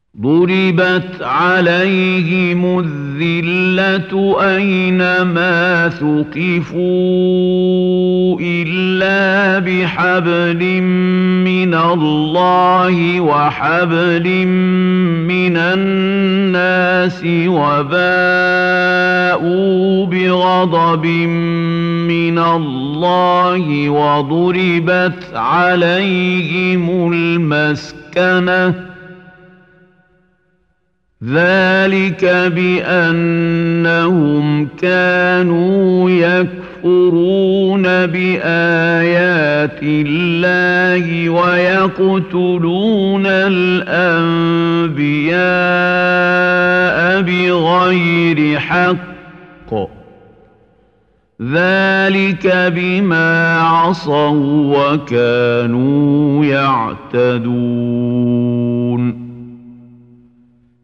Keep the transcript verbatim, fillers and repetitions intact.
ضربت عليهم الذلة أينما ثقفوا إلا بحبل من الله وحبل من الناس وباءوا بغضب من الله وضربت عليهم المسكنة ذلك بأنهم كانوا يكفرون بآيات الله ويقتلون الأنبياء بغير حق ذلك بما عصوا وكانوا يعتدون